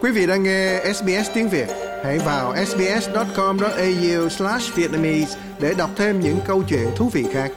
Quý vị đang nghe SBS tiếng Việt. Hãy vào sbs.com.au/vietnamese để đọc thêm những câu chuyện thú vị khác.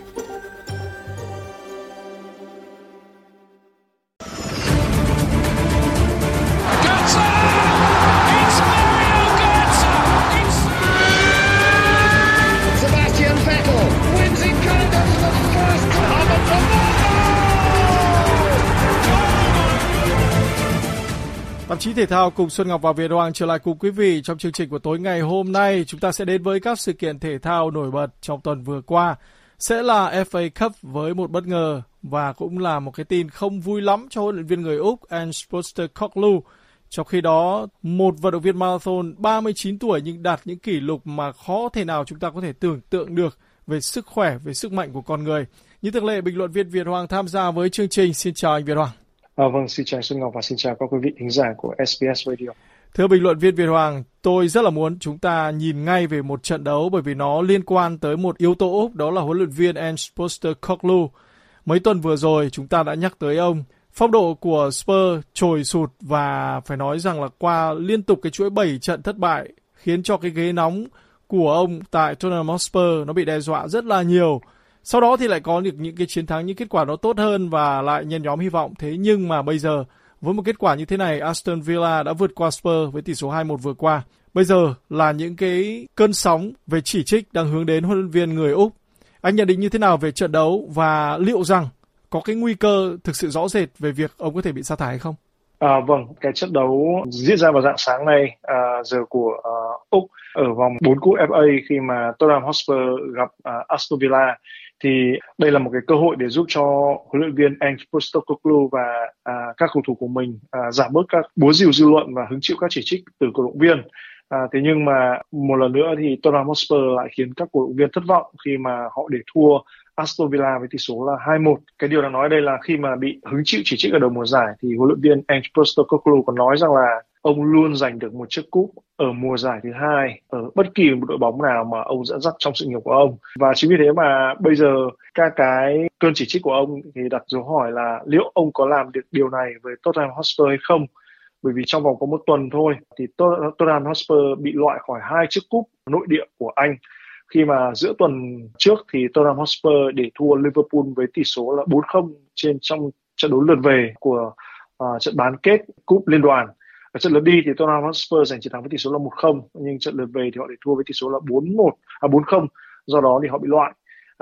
Tạp chí thể thao cùng Xuân Ngọc và Việt Hoàng trở lại cùng quý vị trong chương trình của tối ngày hôm nay. Chúng ta sẽ đến với các sự kiện thể thao nổi bật trong tuần vừa qua. Sẽ là FA Cup với một bất ngờ và cũng là một cái tin không vui lắm cho huấn luyện viên người Úc Ange Postecoglou. Trong khi đó, một vận động viên marathon 39 tuổi nhưng đạt những kỷ lục mà khó thể nào chúng ta có thể tưởng tượng được về sức khỏe, về sức mạnh của con người. Như thường lệ, bình luận viên Việt Hoàng tham gia với chương trình. Xin chào anh Việt Hoàng. Vâng, xin chào Xuân Ngọc và xin chào các quý vị thính giả của SBS Radio. Thưa bình luận viên Việt Hoàng, tôi rất là muốn chúng ta nhìn ngay về một trận đấu bởi vì nó liên quan tới một yếu tố Úc, đó là huấn luyện viên Ange Postecoglou. Mấy tuần vừa rồi chúng ta đã nhắc tới ông. Phong độ của Spurs trồi sụt và phải nói rằng là qua liên tục cái chuỗi 7 trận thất bại khiến cho cái ghế nóng của ông tại Tottenham Hotspur nó bị đe dọa rất là nhiều. Sau đó thì lại có được những cái chiến thắng, những kết quả nó tốt hơn và lại nhen nhóm hy vọng. Thế nhưng mà bây giờ với một kết quả như thế này, Aston Villa đã vượt qua Spurs với tỷ số 2-1 vừa qua. Bây giờ là những cái cơn sóng về chỉ trích đang hướng đến huấn luyện viên người Úc. Anh nhận định như thế nào về trận đấu và liệu rằng có cái nguy cơ thực sự rõ rệt về việc ông có thể bị sa thải hay không? Vâng, cái trận đấu diễn ra vào rạng sáng nay giờ của Úc ở vòng 4 cúp FA khi mà Tottenham Hotspur gặp Aston Villa. Thì đây là một cái cơ hội để giúp cho huấn luyện viên Ange Postecoglou và các cầu thủ của mình giảm bớt các búa rìu dư luận và hứng chịu các chỉ trích từ cổ động viên. Thế nhưng mà một lần nữa thì Tottenham Hotspur lại khiến các cổ động viên thất vọng khi mà họ để thua Aston Villa với tỷ số là 2-1. Cái điều đáng nói đây là khi mà bị hứng chịu chỉ trích ở đầu mùa giải thì huấn luyện viên Ange Postecoglou còn nói rằng là ông luôn giành được một chiếc cúp ở mùa giải thứ hai ở bất kỳ một đội bóng nào mà ông dẫn dắt trong sự nghiệp của ông. Và chính vì thế mà bây giờ các cái cơn chỉ trích của ông thì đặt dấu hỏi là liệu ông có làm được điều này với Tottenham Hotspur hay không. Bởi vì trong vòng có một tuần thôi thì Tottenham Hotspur bị loại khỏi 2 chiếc cúp nội địa của Anh. Khi mà giữa tuần trước thì Tottenham Hotspur để thua Liverpool với tỷ số là 4-0 trong trận đấu lượt về của trận bán kết cúp liên đoàn. Ở trận lượt đi thì Tottenham Hotspur giành chiến thắng với tỷ số là 1-0, nhưng trận lượt về thì họ để thua với tỷ số là 4-0, do đó thì họ bị loại.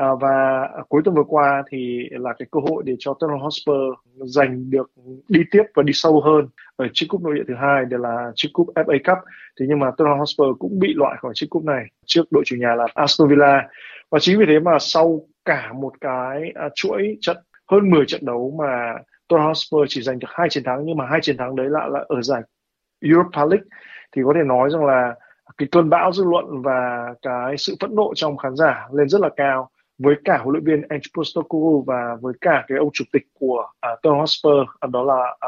Và cuối tuần vừa qua thì là cái cơ hội để cho Tottenham Hotspur giành được đi tiếp và đi sâu hơn ở chiếc cúp nội địa thứ hai, đây là chiếc cúp FA Cup. Thế nhưng mà Tottenham Hotspur cũng bị loại khỏi chiếc cúp này trước đội chủ nhà là Aston Villa. Và chính vì thế mà sau cả một cái chuỗi trận hơn 10 trận đấu mà Tottenham Hotspur chỉ giành được 2 chiến thắng, nhưng mà 2 chiến thắng đấy là ở giải Europa League, thì có thể nói rằng là cái cơn bão dư luận và cái sự phẫn nộ trong khán giả lên rất là cao với cả huấn luyện viên Ange Postecoglou và với cả cái ông chủ tịch của Tottenham Hotspur, đó là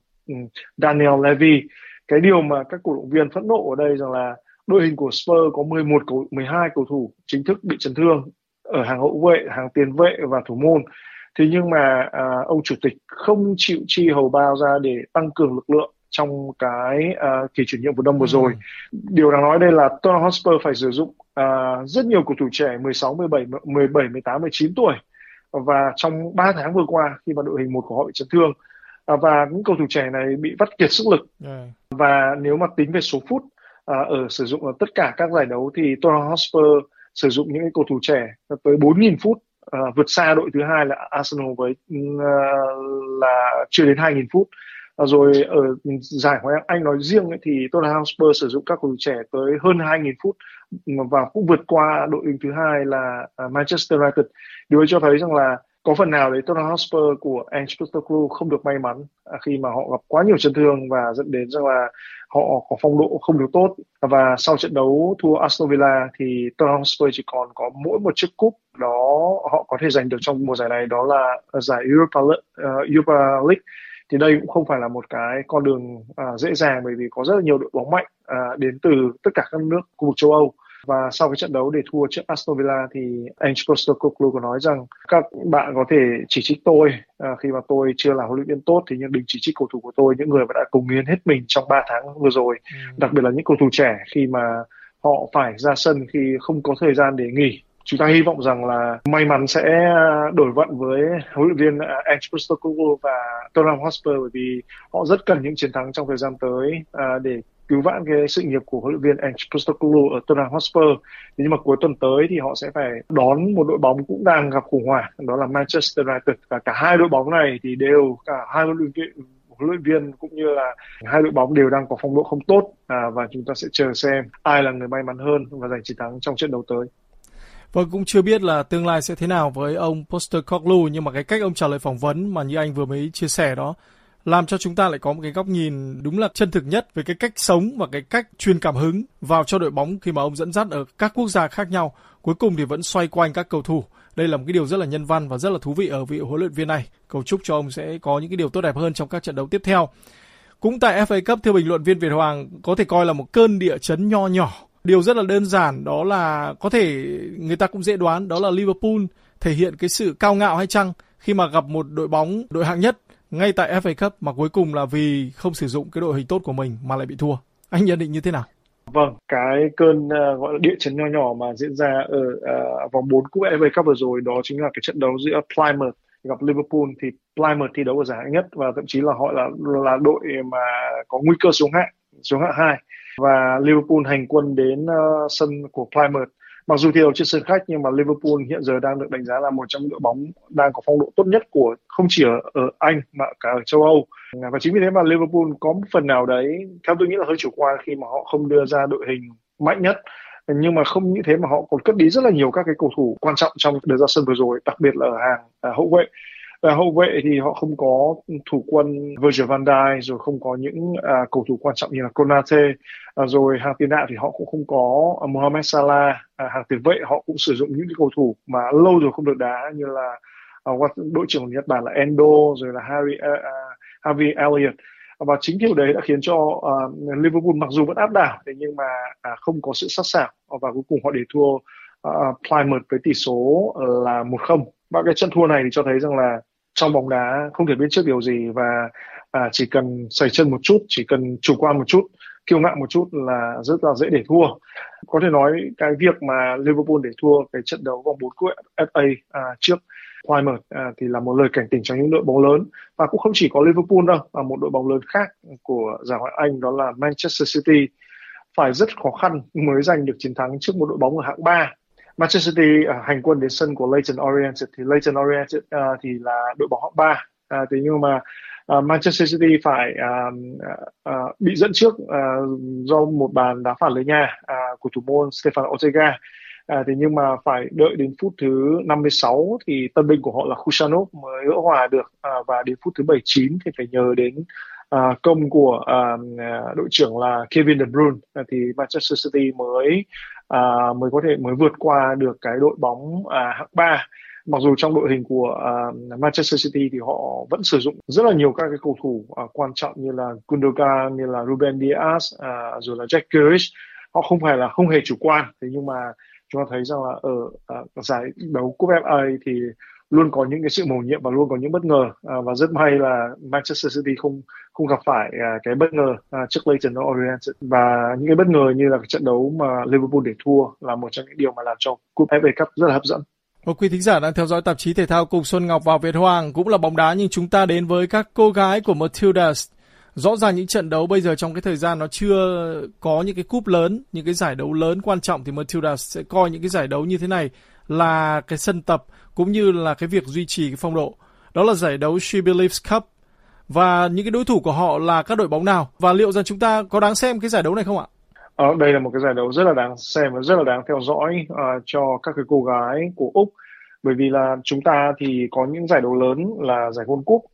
Daniel Levy. Cái điều mà các cổ động viên phẫn nộ ở đây rằng là đội hình của Spurs có 12 cầu thủ chính thức bị chấn thương ở hàng hậu vệ, hàng tiền vệ và thủ môn. Thế nhưng mà ông chủ tịch không chịu chi hầu bao ra để tăng cường lực lượng trong cái kỳ chuyển nhượng mùa đông vừa rồi. Điều đáng nói đây là Tottenham Hotspur phải sử dụng rất nhiều cầu thủ trẻ 16, 17, 18, 19 tuổi. Và trong 3 tháng vừa qua khi mà đội hình một của họ bị chấn thương, và những cầu thủ trẻ này bị vắt kiệt sức lực. Và nếu mà tính về số phút ở sử dụng ở tất cả các giải đấu thì Tottenham Hotspur sử dụng những cầu thủ trẻ tới 4.000 phút, vượt xa đội thứ hai là Arsenal với là chưa đến 2.000 phút. Rồi ở giải Ngoại hạng Anh nói riêng ấy, thì Tottenham Hotspur sử dụng các cầu thủ trẻ tới hơn 2.000 phút và cũng vượt qua đội hình thứ hai là Manchester United. Điều ấy cho thấy rằng là có phần nào đấy Tottenham Hotspur của Ange Postecoglou không được may mắn khi mà họ gặp quá nhiều chấn thương và dẫn đến rằng là họ có phong độ không được tốt. Và sau trận đấu thua Aston Villa thì Tottenham Hotspur chỉ còn có mỗi một chiếc cúp đó họ có thể giành được trong mùa giải này, đó là giải Europa League. Thì đây cũng không phải là một cái con đường dễ dàng, bởi vì có rất là nhiều đội bóng mạnh đến từ tất cả các nước khu vực châu Âu. Và sau cái trận đấu để thua trước Aston Villa thì Ange Postecoglou có nói rằng các bạn có thể chỉ trích tôi khi mà tôi chưa là huấn luyện viên tốt, thì nhưng đừng chỉ trích cầu thủ của tôi, những người mà đã cống hiến hết mình trong 3 tháng vừa rồi, đặc biệt là những cầu thủ trẻ khi mà họ phải ra sân khi không có thời gian để nghỉ. Chúng ta hy vọng rằng là may mắn sẽ đổi vận với huấn luyện viên Ange Postecoglou và Tottenham Hotspur, bởi vì họ rất cần những chiến thắng trong thời gian tới để cứu vãn cái sự nghiệp của huấn luyện viên Ange Postecoglou ở Tottenham Hotspur. Nhưng mà cuối tuần tới thì họ sẽ phải đón một đội bóng cũng đang gặp khủng hoảng, đó là Manchester United. Và cả hai đội bóng này thì đều, cả hai huấn luyện viên cũng như là hai đội bóng đều đang có phong độ không tốt, và chúng ta sẽ chờ xem ai là người may mắn hơn và giành chiến thắng trong trận đấu tới. Vâng, cũng chưa biết là tương lai sẽ thế nào với ông Postecoglou, nhưng mà cái cách ông trả lời phỏng vấn mà như anh vừa mới chia sẻ đó làm cho chúng ta lại có một cái góc nhìn đúng là chân thực nhất về cái cách sống và cái cách truyền cảm hứng vào cho đội bóng khi mà ông dẫn dắt ở các quốc gia khác nhau. Cuối cùng thì vẫn xoay quanh các cầu thủ. Đây là một cái điều rất là nhân văn và rất là thú vị ở vị huấn luyện viên này. Cầu chúc cho ông sẽ có những cái điều tốt đẹp hơn trong các trận đấu tiếp theo. Cũng tại FA Cup, theo bình luận viên Việt Hoàng, có thể coi là một cơn địa chấn nho nhỏ. Điều rất là đơn giản, đó là có thể người ta cũng dễ đoán, đó là Liverpool thể hiện cái sự cao ngạo hay chăng khi mà gặp một đội bóng đội hạng nhất ngay tại FA Cup, mà cuối cùng là vì không sử dụng cái đội hình tốt của mình mà lại bị thua. Anh nhận định như thế nào? Vâng, cái cơn gọi là địa chấn nho nhỏ mà diễn ra ở vòng 4 cúp FA Cup vừa rồi, đó chính là cái trận đấu giữa Plymouth gặp Liverpool. Thì Plymouth thi đấu ở giải hạng nhất và thậm chí là họ là đội mà có nguy cơ xuống hạng 2, và Liverpool hành quân đến sân của Plymouth. Mặc dù thi đấu trên sân khách, nhưng mà Liverpool hiện giờ đang được đánh giá là một trong những đội bóng đang có phong độ tốt nhất của không chỉ ở Anh mà cả ở châu Âu. Và chính vì thế mà Liverpool có một phần nào đấy, theo tôi nghĩ là hơi chủ quan khi mà họ không đưa ra đội hình mạnh nhất. Nhưng mà không như thế mà họ còn cất đi rất là nhiều các cái cầu thủ quan trọng trong đợt ra sân vừa rồi, đặc biệt là ở hàng hậu vệ. Hậu vệ thì họ không có thủ quân Virgil van Dijk, rồi không có những cầu thủ quan trọng như là Konate, rồi hàng tiền đạo thì họ cũng không có Mohamed Salah. Hàng tiền vệ họ cũng sử dụng những cái cầu thủ mà lâu rồi không được đá, như là đội trưởng của Nhật Bản là Endo, rồi là Harvey Elliott. Và chính điều đấy đã khiến cho Liverpool mặc dù vẫn áp đảo, thế nhưng mà không có sự sắc sảo, và cuối cùng họ để thua Plymouth với tỷ số là 1-0. Và cái trận thua này thì cho thấy rằng là trong bóng đá không thể biết trước điều gì, và chỉ cần sẩy chân một chút, chỉ cần chủ quan một chút, kiêu ngạo một chút là rất là dễ để thua. Có thể nói cái việc mà Liverpool để thua cái trận đấu vòng 4 cúp FA trước Plymouth thì là một lời cảnh tỉnh cho những đội bóng lớn. Và cũng không chỉ có Liverpool đâu, mà một đội bóng lớn khác của giải Ngoại hạng Anh, đó là Manchester City, phải rất khó khăn mới giành được chiến thắng trước một đội bóng ở hạng 3. Manchester City hành quân đến sân của Leyton Orient, thì Leyton Orient thì là đội bóng hạng 3. Thế nhưng mà Manchester City phải bị dẫn trước do một bàn đá phạt lưới nhà của thủ môn Stefan Ortega. Thế nhưng mà phải đợi đến phút thứ 56 thì tân binh của họ là Kusanov mới gỡ hòa được, và đến phút thứ 79 thì phải nhờ đến công của đội trưởng là Kevin De Bruyne thì Manchester City mới vượt qua được cái đội bóng hạng 3. Mặc dù trong đội hình của Manchester City thì họ vẫn sử dụng rất là nhiều các cái cầu thủ quan trọng như là Gundogan, như là Ruben Dias, rồi là Jack Grealish. Họ không hề chủ quan. Thế nhưng mà chúng ta thấy rằng là ở giải đấu cúp FA thì luôn có những cái sự mầu nhiệm và luôn có những bất ngờ, và rất may là Manchester City không gặp phải cái bất ngờ trước Leyton Orient. Và những cái bất ngờ như là cái trận đấu mà Liverpool để thua là một trong những điều mà làm cho cúp FA Cup rất là hấp dẫn. Và quý thính giả đang theo dõi tạp chí thể thao cùng Xuân Ngọc và Việt Hoàng, cũng là bóng đá, nhưng chúng ta đến với các cô gái của Matildas. Rõ ràng những trận đấu bây giờ trong cái thời gian nó chưa có những cái cúp lớn, những cái giải đấu lớn quan trọng, thì Matildas sẽ coi những cái giải đấu như thế này là cái sân tập cũng như là cái việc duy trì cái phong độ. Đó là giải đấu She Believes Cup. Và những cái đối thủ của họ là các đội bóng nào? Và liệu rằng chúng ta có đáng xem cái giải đấu này không ạ? Đây là một cái giải đấu rất là đáng xem và rất là đáng theo dõi cho các cái cô gái của Úc. Bởi vì là chúng ta thì có những giải đấu lớn là giải World Cup,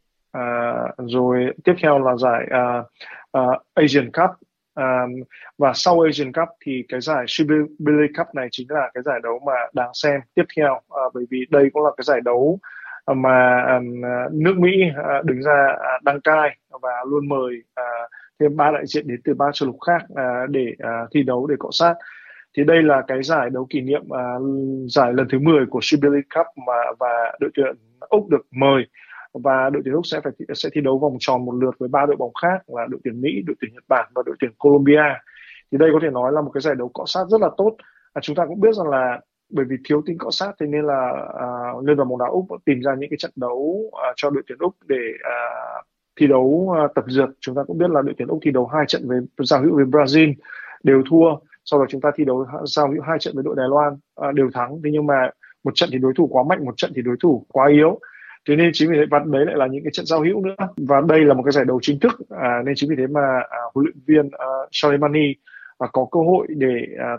rồi tiếp theo là giải Asian Cup, và sau Asian Cup thì cái giải She Believes Cup này chính là cái giải đấu mà đáng xem tiếp theo, bởi vì đây cũng là cái giải đấu mà nước Mỹ đứng ra đăng cai và luôn mời thêm 3 đại diện đến từ 3 châu lục khác để thi đấu, để cọ sát. Thì đây là cái giải đấu kỷ niệm giải lần thứ 10 của Jubilee Cup và đội tuyển Úc được mời, và đội tuyển Úc sẽ thi đấu vòng tròn một lượt với 3 đội bóng khác là đội tuyển Mỹ, đội tuyển Nhật Bản và đội tuyển Colombia. Thì đây có thể nói là một cái giải đấu cọ sát rất là tốt. Chúng ta cũng biết rằng là bởi vì thiếu tính cọ sát, thế nên là Liên đoàn bóng đá Úc tìm ra những cái trận đấu cho đội tuyển Úc để thi đấu tập dượt. Chúng ta cũng biết là đội tuyển Úc thi đấu 2 trận với giao hữu với Brazil đều thua, sau đó chúng ta thi đấu giao hữu 2 trận với đội Đài Loan đều thắng. Thế nhưng mà một trận thì đối thủ quá mạnh, một trận thì đối thủ quá yếu. Thế nên chính vì thế, và đấy lại là những cái trận giao hữu nữa, và đây là một cái giải đấu chính thức, nên chính vì thế mà huấn luyện viên Soleimani có cơ hội để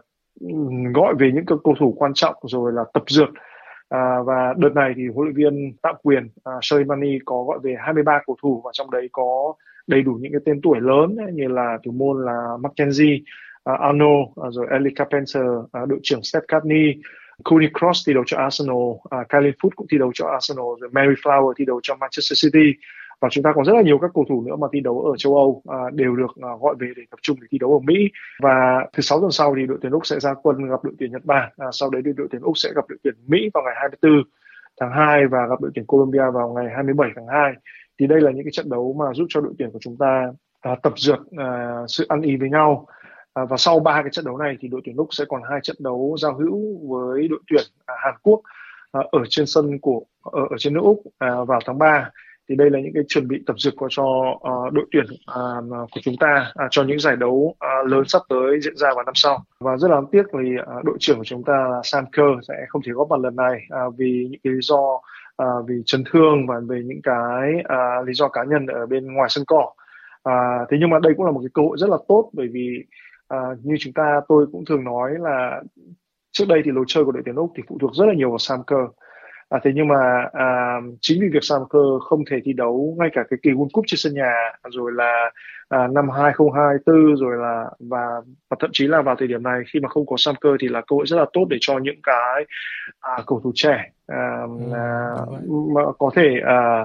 gọi về những cầu thủ quan trọng rồi là tập dượt. Và đợt này thì huấn luyện viên tạm quyền Soleimani có gọi về 23 cầu thủ, và trong đấy có đầy đủ những cái tên tuổi lớn như là thủ môn là Mackenzie Arnold, rồi Ellie Carpenter, đội trưởng Steph Curry, Cooney Cross thi đấu cho Arsenal, Kylin Foot cũng thi đấu cho Arsenal, rồi Mary Flower thi đấu cho Manchester City, và chúng ta còn rất là nhiều các cầu thủ nữa mà thi đấu ở châu Âu đều được gọi về để tập trung để thi đấu ở Mỹ. Và thứ 6 tuần sau thì đội tuyển Úc sẽ ra quân gặp đội tuyển Nhật Bản, sau đấy đội tuyển Úc sẽ gặp đội tuyển Mỹ vào ngày 24 tháng 2 và gặp đội tuyển Colombia vào ngày 27 tháng 2. Thì đây là những cái trận đấu mà giúp cho đội tuyển của chúng ta tập dượt sự ăn ý với nhau. Và sau 3 cái trận đấu này thì đội tuyển Úc sẽ còn 2 trận đấu giao hữu với đội tuyển Hàn Quốc ở trên sân ở trên nước Úc vào tháng 3. Thì đây là những cái chuẩn bị tập dượt cho đội tuyển của chúng ta cho những giải đấu lớn sắp tới diễn ra vào năm sau. Và rất là đáng tiếc thì đội trưởng của chúng ta là Sam Kerr sẽ không thể góp mặt lần này vì những cái lý do vì chấn thương và về những cái lý do cá nhân ở bên ngoài sân cỏ. Thế nhưng mà đây cũng là một cái cơ hội rất là tốt, bởi vì như tôi cũng thường nói là trước đây thì lối chơi của đội tuyển Úc thì phụ thuộc rất là nhiều vào Sam Kerr. Thế nhưng mà chính vì việc Sam Kerr không thể thi đấu ngay cả cái kỳ World Cup trên sân nhà, rồi là năm 2024 rồi là và thậm chí là vào thời điểm này khi mà không có Sam Kerr thì là cơ hội rất là tốt để cho những cái cầu thủ trẻ mà có thể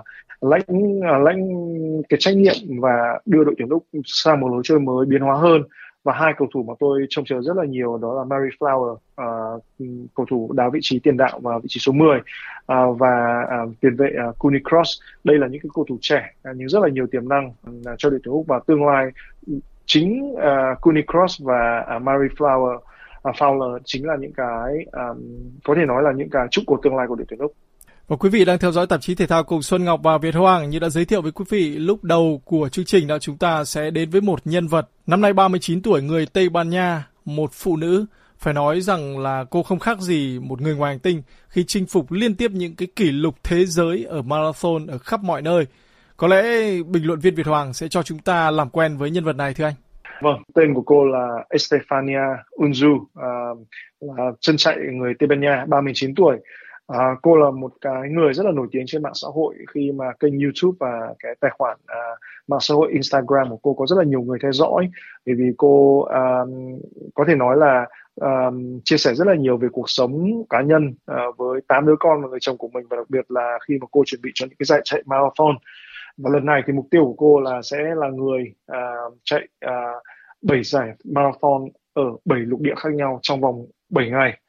lãnh cái trách nhiệm và đưa đội tuyển Úc sang một lối chơi mới biến hóa hơn. Và 2 cầu thủ mà tôi trông chờ rất là nhiều đó là Mary Flower, cầu thủ đá vị trí tiền đạo và vị trí số 10, và tiền vệ Cooney Cross. Đây là những cái cầu thủ trẻ nhưng rất là nhiều tiềm năng cho đội tuyển Úc, và tương lai chính Cooney Cross và Mary Fowler chính là những cái có thể nói là những cái trụ cột tương lai của đội tuyển Úc. Và quý vị đang theo dõi tạp chí thể thao cùng Xuân Ngọc và Việt Hoàng. Như đã giới thiệu với quý vị lúc đầu của chương trình, chúng ta sẽ đến với một nhân vật năm nay 39 tuổi, người Tây Ban Nha, một phụ nữ. Phải nói rằng là cô không khác gì một người ngoài hành tinh khi chinh phục liên tiếp những cái kỷ lục thế giới ở marathon ở khắp mọi nơi. Có lẽ bình luận viên Việt Hoàng sẽ cho chúng ta làm quen với nhân vật này, thưa anh. Vâng, tên của cô là Estefania Unzu, là chân chạy người Tây Ban Nha, 39 tuổi. Cô là một cái người rất là nổi tiếng trên mạng xã hội khi mà kênh YouTube và cái tài khoản mạng xã hội Instagram của cô có rất là nhiều người theo dõi, bởi vì cô có thể nói là chia sẻ rất là nhiều về cuộc sống cá nhân với 8 đứa con và người chồng của mình, và đặc biệt là khi mà cô chuẩn bị cho những cái giải chạy marathon. Và lần này thì mục tiêu của cô là sẽ là người chạy 7 giải marathon ở 7 lục địa khác nhau trong vòng 7 ngày.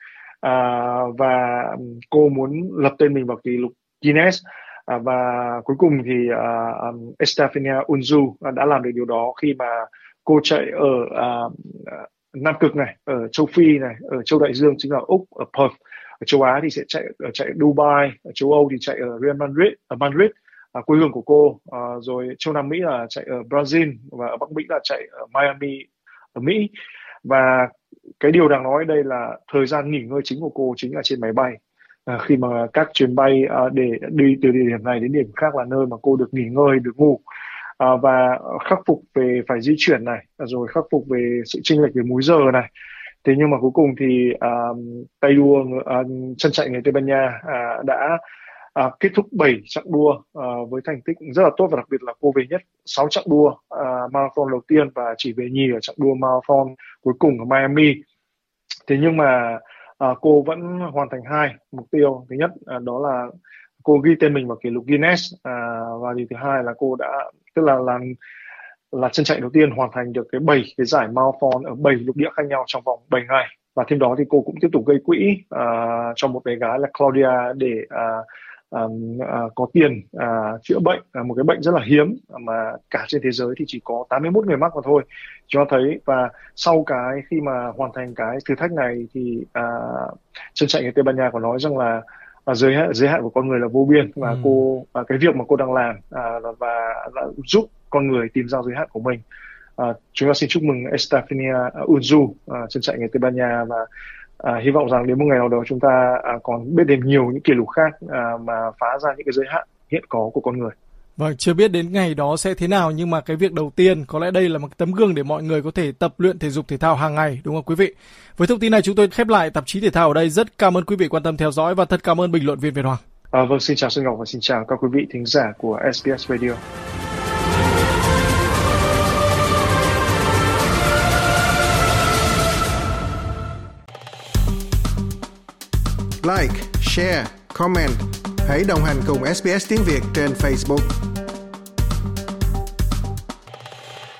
Và cô muốn lập tên mình vào kỷ lục Guinness, và cuối cùng thì Estefania Unzu đã làm được điều đó khi mà cô chạy ở Nam Cực này, ở châu Phi này, ở châu Đại Dương chính là Úc, ở Perth. Ở châu Á thì sẽ chạy Dubai, ở châu Âu thì chạy ở Real Madrid, ở Madrid, quê hương của cô. Rồi châu Nam Mỹ là chạy ở Brazil, và ở Bắc Mỹ là chạy ở Miami ở Mỹ. Và cái điều đáng nói đây là thời gian nghỉ ngơi chính của cô chính là trên máy bay, khi mà các chuyến bay để đi từ địa điểm này đến điểm khác là nơi mà cô được nghỉ ngơi, được ngủ, và khắc phục về phải di chuyển này, rồi khắc phục về sự chênh lệch về múi giờ này. Thế nhưng mà cuối cùng thì tay đua chân chạy người Tây Ban Nha đã kết thúc 7 chặng đua với thành tích rất là tốt, và đặc biệt là cô về nhất 6 chặng đua marathon đầu tiên và chỉ về nhì ở chặng đua marathon cuối cùng ở Miami. Thế nhưng mà cô vẫn hoàn thành 2 mục tiêu. Thứ nhất đó là cô ghi tên mình vào kỷ lục Guinness, và điều thứ hai là cô đã là chân chạy đầu tiên hoàn thành được cái 7 cái giải marathon ở 7 lục địa khác nhau trong vòng 7 ngày. Và thêm đó thì cô cũng tiếp tục gây quỹ cho một bé gái là Claudia để có tiền chữa bệnh, một cái bệnh rất là hiếm mà cả trên thế giới thì chỉ có 81 người mắc mà thôi. Chúng ta thấy, và sau khi mà hoàn thành cái thử thách này thì chân chạy người Tây Ban Nha có nói rằng là giới hạn của con người là vô biên, và cái việc mà cô đang làm và giúp con người tìm ra giới hạn của mình. Chúng ta xin chúc mừng Estefania Unzu, chân chạy người Tây Ban Nha, và hy vọng rằng đến một ngày nào đó chúng ta còn biết đến nhiều những kỷ lục khác mà phá ra những cái giới hạn hiện có của con người. Vâng, chưa biết đến ngày đó sẽ thế nào, nhưng mà cái việc đầu tiên có lẽ đây là một tấm gương để mọi người có thể tập luyện thể dục thể thao hàng ngày, đúng không quý vị? Với thông tin này chúng tôi khép lại tạp chí thể thao ở đây. Rất cảm ơn quý vị quan tâm theo dõi và thật cảm ơn bình luận viên Việt Hoàng. Vâng, xin chào Xuân Ngọc và xin chào các quý vị thính giả của SBS Radio. Like, share, comment. Hãy đồng hành cùng SBS tiếng Việt trên Facebook.